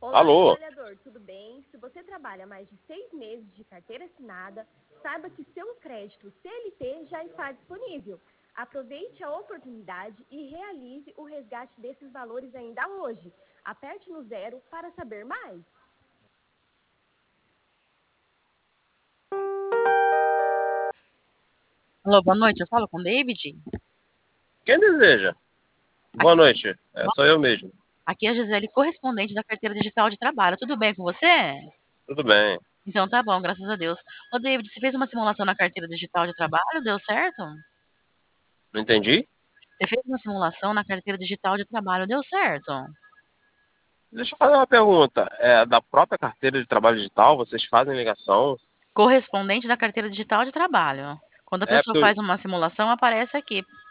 Olá, Alô? trabalhador, tudo bem? Se você trabalha mais de 6 meses de carteira assinada, saiba que seu crédito CLT já está disponível. Aproveite a oportunidade e realize o resgate desses valores ainda hoje. Aperte no 0 para saber mais. Alô, boa noite, eu falo com o David? Quem deseja? Boa Aqui, noite. Sou eu mesmo. aqui é a Gisele, correspondente da carteira digital de trabalho. Tudo bem com você? Tudo bem. Então tá bom, graças a Deus. Ô, David, você fez uma simulação na carteira digital de trabalho? Deu certo? Não entendi? Você fez uma simulação na carteira digital de trabalho? Deu certo? Deixa eu fazer uma pergunta. É da própria carteira de trabalho digital? Vocês fazem ligação? Correspondente da carteira digital de trabalho. Quando a É pessoa porque faz uma simulação, aparece aqui.